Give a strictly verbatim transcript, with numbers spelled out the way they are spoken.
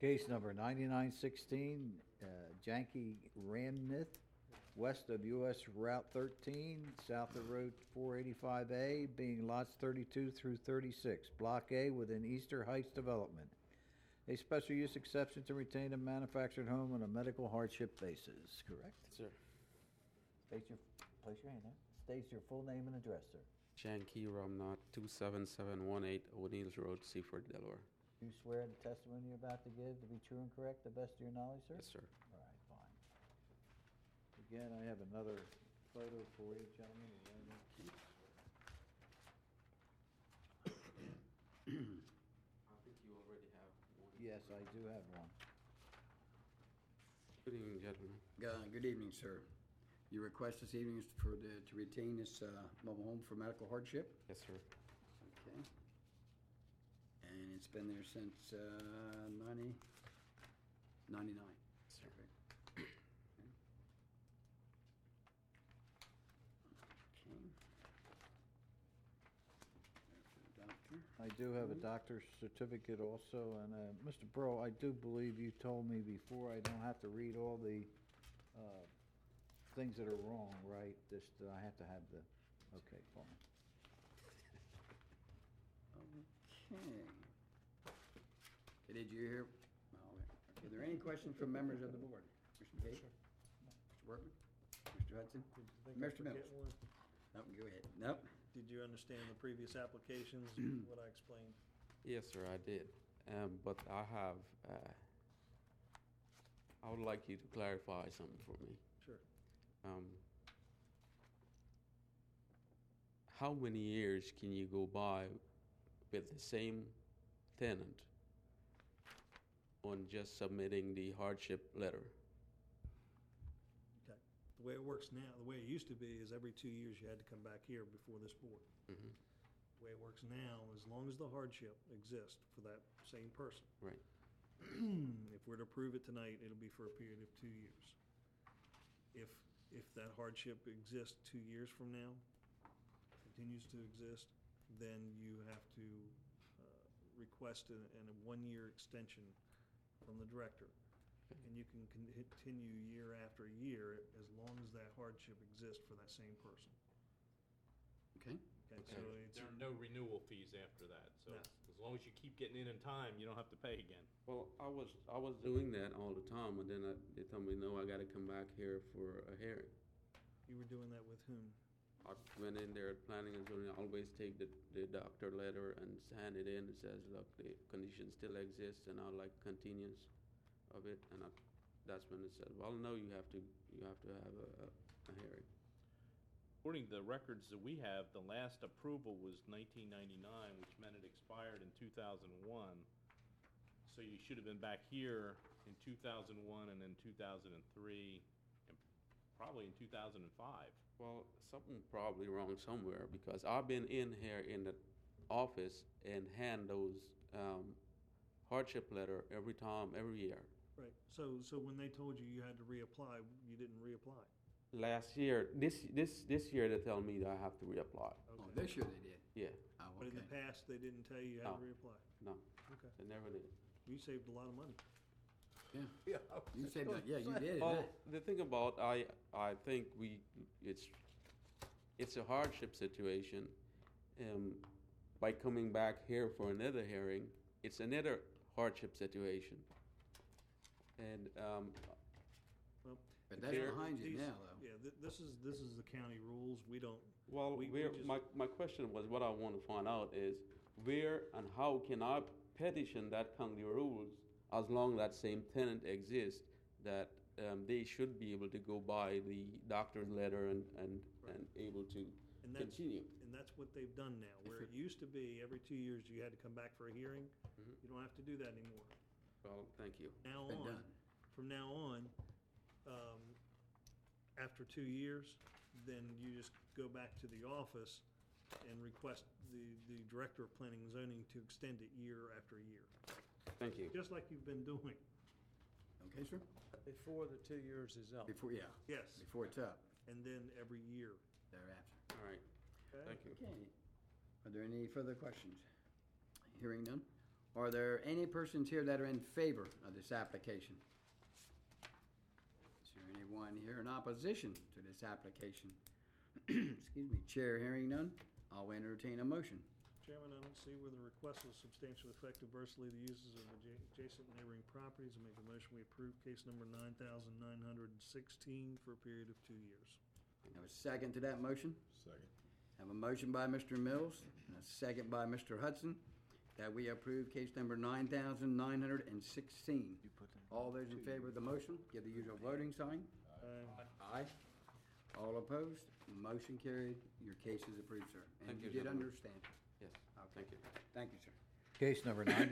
Case number ninety-nine sixteen, uh, Janky Ramnith, west of U S Route thirteen, south of Road four eighty-five A, being lots thirty-two through thirty-six, Block A within Easter Heights Development. A special use exception to retain a manufactured home on a medical hardship basis, correct? Sir. State your, place your hand there. State your full name and address, sir. Shanky Ramnath, two seven seven one eight O'Neill's Road, Seaford, Delaware. Do you swear the testimony you're about to give to be true and correct, to the best of your knowledge, sir? Yes, sir. All right, fine. Again, I have another photo for you, gentlemen. I think you already have one. Yes, I do have one. Good evening, gentlemen. Uh, Good evening, sir. Your request this evening is for the, to retain this uh, mobile home for medical hardship? Yes, sir. Okay. And it's been there since uh, ninety, ninety-nine? Yes, sir. Okay. Okay. There's the doctor. I do have a doctor's certificate also, and, uh, Mister Burrow, I do believe you told me before I don't have to read all the, uh, things that are wrong, right? Just, uh, I have to have the, okay, fine. Okay. Okay, did you hear? Oh, okay. Are there any questions from members of the board? Mister Page? Mister Workman? Mister Hudson? Think I Mister forget Mills? one? Nope, go ahead. Nope. Did you understand the previous applications, what I explained? Yes, sir, I did. Um, but I have, uh, I would like you to clarify something for me. Sure. Um, how many years can you go by with the same tenant on just submitting the hardship letter? Okay. The way it works now, the way it used to be is every two years you had to come back here before this board. Mm-hmm. The way it works now, as long as the hardship exists for that same person, Right. if we're to approve it tonight, it'll be for a period of two years. If, if that hardship exists two years from now, continues to exist, then you have to uh, request a, and a one-year extension from the director. And you can con- continue year after year as long as that hardship exists for that same person. Okay. Okay, so it's, There are no renewal fees after that, so No. as long as you keep getting in in time, you don't have to pay again. Well, I was I was doing that all the time, and then I, they told me, no, I got to come back here for a hearing. you were doing that with whom? I went in there, planning and zoning, I always take the, the doctor letter and hand it in. It says, look, the condition still exists, and I'd like continuance of it. And I, that's when it said, well, no, you have to you have to have a, a, a hearing. According to the records that we have, the last approval was nineteen ninety-nine, which meant it expired in two thousand one. So you should have been back here in two thousand one and then two thousand three, and probably in two thousand five. Well, something probably wrong somewhere, because I've been in here in the office and hand those um, hardship letter every time, every year. Right, so, so when they told you you had to reapply, you didn't reapply? Last year, this this this year they tell me that I have to reapply. Oh, Okay. this year they did. Yeah, Oh, But in the okay. past, they didn't tell you you had to No. reapply? no, Okay, they never did. you saved a lot of money. Yeah. Yeah. You saved that, yeah, you did. Well, the thing about I I think we it's it's a hardship situation. Um, by coming back here for another hearing, it's another hardship situation. And um, Well, But that's Here- behind you these- now, though. Yeah, th- this is, this is the county rules, we don't. well, we- we where just- my my question was, what I want to find out is where and how can I petition that county rules as long that same tenant exists, that um, they should be able to go by the doctor's letter and and, Right. and able to And that's, continue. and that's what they've done now, where it used to be every two years you had to come back for a hearing, Mhm. you don't have to do that anymore. Well, thank you. Now Been on, done. from now on, um, after two years, then you just go back to the office and request the, the Director of Planning and Zoning to extend it year after year, Thank you. just like you've been doing. Okay, sir? Before the two years is up. Before, yeah, Yes, before it's up, and then every year. thereafter. All right. Okay? Thank you. Okay. Are there any further questions? Hearing none, Are there any persons here that are in favor of this application? Is there anyone here in opposition to this application? Excuse me, Chair hearing none, I'll entertain a motion. Chairman, I don't see where the request will substantially affect adversely the uses of adja- adjacent neighboring properties. I make a motion we approve case number nine thousand nine hundred sixteen for a period of two years. Have a second to that motion? Second. Have a motion by Mister Mills and a second by Mister Hudson that we approve case number nine thousand nine hundred sixteen. All those in favor of the motion, give the usual voting sign. Aye. Aye. All opposed? Motion carried. Your case is approved, sir. And Thank you you, did gentlemen. understand. Yes, Okay. thank you. Thank you, sir. Case number ninety